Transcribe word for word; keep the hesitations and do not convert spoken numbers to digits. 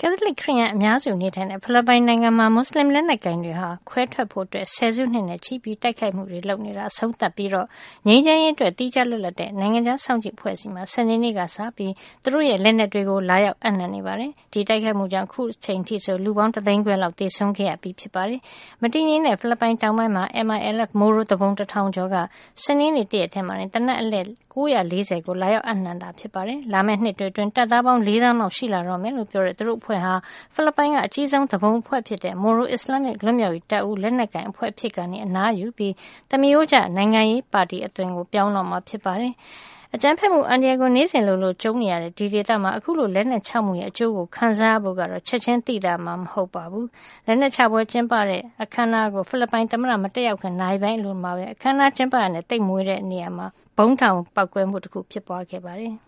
ကက်သလစ်ခရစ်ယာန်အများစုနေထိုင်တဲ့ဖိလစ်ပိုင်နိုင်ငံမှာမွတ်စလင်လက်နက်ကိုင်တွေဟာခွဲထွက်ဖို့အတွက်ဆယ်စုနှစ်နဲ့ချီပြီးတိုက်ခိုက်မှုတွေလုပ်နေတာအဆုံးသတ်ပြီးတော့ငြိမ်းချမ်းရေးအတွက်တိကျလွတ်လပ်တဲ့နိုင်ငံခြားစောင့်ကြည့်ဖွဲ့စည်းမှာစနေနေ့ကစပြီးသူတို့ရဲ့လက်နက်တွေကိုလာရောက်အပ်နှံနေပါတယ်။ဒီတိုက်ခိုက်မှုကြောင့်အခုချိန်ထိဆိုလူပေါင်းတသိန်းခွဲလောက်သေဆုံးခဲ့ရပြီးဖြစ်ပါတယ်။မတည်ငြိမ်တဲ့ဖိလစ်ပိုင်တောင်ပိုင်းမှာ M I L F မိုရိုတဘုံတထောင်ကျော်ကစနေနေ့တရက်ထဲမှာတနက်အလက်၉၄၀ကိုလာရောက်အနှံတာဖြစ်ပါတယ်။လာမယ့်နှစ်တွေအတွင်းတပ်သားပေါင်း၄သောင်းလောက်ရှိလာတော့မယ်လို့ပြောတဲ့သူတို့အဖွဲ့ဟာဖိလစ်ပိုင်ကအကြီးဆုံးတဘုံအဖွဲ့ဖြစ်တဲ့မိုရိုအစ္စလာမစ်လွတ်မြောက်ရေးတပ်ဦးလက်နက်ကိုင်အဖွဲ့ဖြစ်ကနေအနားယူပြီးသမီးရိုးကျနိုင်ငံရေးပါတီအသွင်ကိုပြောင်းတော့မှာဖြစ်ပါတယ်။အကြမ်းဖက်မှုအန္တရာယ်ကိုနေ့စဉ်လိုလိုကျုံနေရတဲ့ဒီဒေသမှာအခုလိုလက်နက်ချမှုရဲ့အကျိုးကိုခံစားရဖို့ကတော့ချက်ချင်းသိတာမှမဟုတ်ပါဘူး။လက်နက်ချပွဲကျင်းပတဲ့အခမ်းအနားကိုဖိလစ်ပိုင်သမ္မတမတက်ရောက်ခင်နိုင်ပိုင်းအလိုမှာပဲအခမ်းအနားကျင်းပရတဲ့တိတ်မွေးတဲ့နေရာမှာဘုံထောင်ပောက်ကွဲမှုတစ်ခုဖြစ်ပွားခဲ့ပါတယ်။